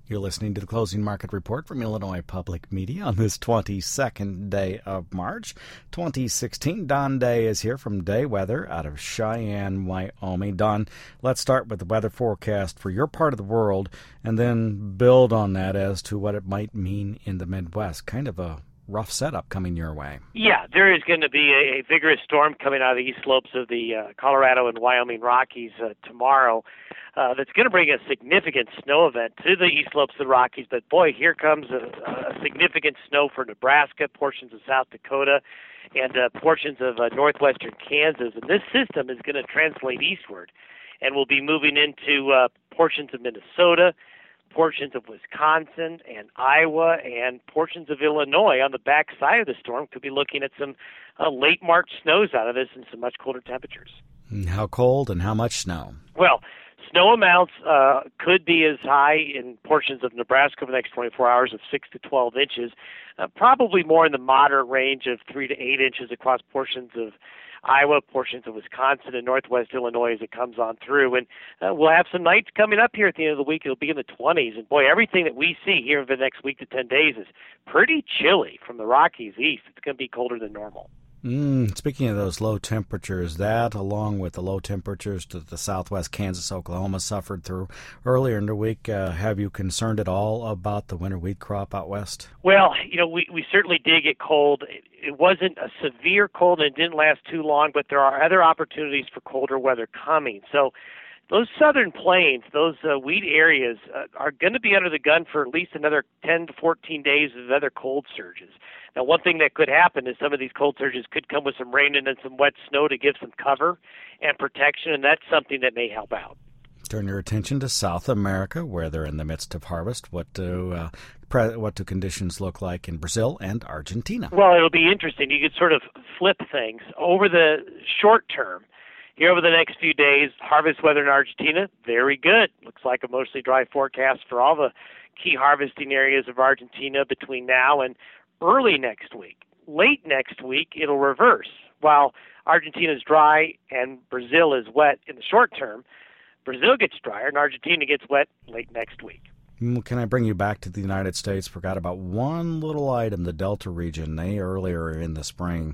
You're listening to the Closing Market Report from Illinois Public Media on this 22nd day of March, 2016. Don Day is here from Day Weather out of Cheyenne, Wyoming. Don, let's start with the weather forecast for your part of the world and then build on that as to what it might mean in the Midwest. Kind of a rough setup coming your way. Yeah, there is going to be a vigorous storm coming out of the east slopes of the Colorado and Wyoming Rockies tomorrow. That's going to bring a significant snow event to the east slopes of the Rockies. But, boy, here comes a significant snow for Nebraska, portions of South Dakota, and portions of northwestern Kansas. And this system is going to translate eastward and will be moving into portions of Minnesota, portions of Wisconsin and Iowa, and portions of Illinois. On the back side of the storm, could be looking at some late March snows out of this and some much colder temperatures. How cold and how much snow? Well, snow amounts could be as high in portions of Nebraska over the next 24 hours of 6 to 12 inches, probably more in the moderate range of 3 to 8 inches across portions of Iowa, portions of Wisconsin, and northwest Illinois as it comes on through. And we'll have some nights coming up here at the end of the week. It'll be in the 20s. And, boy, everything that we see here over the next week to 10 days is pretty chilly from the Rockies east. It's going to be colder than normal. Speaking of those low temperatures, that along with the low temperatures that the southwest Kansas, Oklahoma suffered through earlier in the week, have you concerned at all about the winter wheat crop out west? Well, we certainly did get cold. It wasn't a severe cold and it didn't last too long, but there are other opportunities for colder weather coming. So those southern plains, those wheat areas are going to be under the gun for at least another 10 to 14 days of other cold surges. Now, one thing that could happen is some of these cold surges could come with some rain and then some wet snow to give some cover and protection, and that's something that may help out. Turn your attention to South America, where they're in the midst of harvest. What do conditions look like in Brazil and Argentina? Well, it'll be interesting. You could sort of flip things. Over the short term, here over the next few days, harvest weather in Argentina, very good. Looks like a mostly dry forecast for all the key harvesting areas of Argentina between now and early next week. Late next week, it'll reverse. While Argentina's dry and Brazil is wet in the short term, Brazil gets drier and Argentina gets wet late next week. Can I bring you back to the United States? Forgot about one little item, the Delta region. They earlier in the spring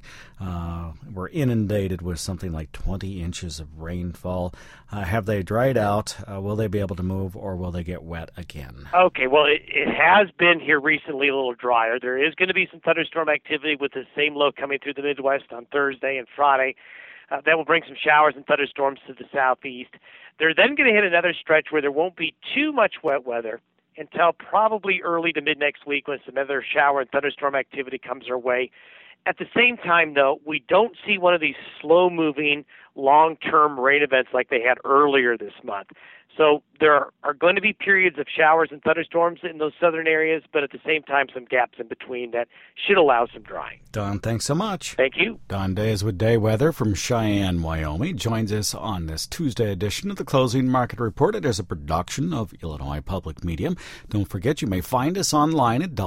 were inundated with something like 20 inches of rainfall. Have they dried out? Will they be able to move, or will they get wet again? Okay, well, it has been here recently a little drier. There is going to be some thunderstorm activity with the same low coming through the Midwest on Thursday and Friday. That will bring some showers and thunderstorms to the southeast. They're then going to hit another stretch where there won't be too much wet weather until probably early to mid next week when some other shower and thunderstorm activity comes our way. At the same time, though, we don't see one of these slow-moving, long-term rain events like they had earlier this month. So there are going to be periods of showers and thunderstorms in those southern areas, but at the same time, some gaps in between that should allow some drying. Don, thanks so much. Thank you. Don Day is with Day Weather from Cheyenne, Wyoming. Joins us on this Tuesday edition of the Closing Market Report. It is a production of Illinois Public Media. Don't forget, you may find us online at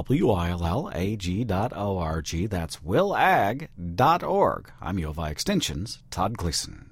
willag.org. That's willag.org. I'm U of I Extension's Todd Gleason.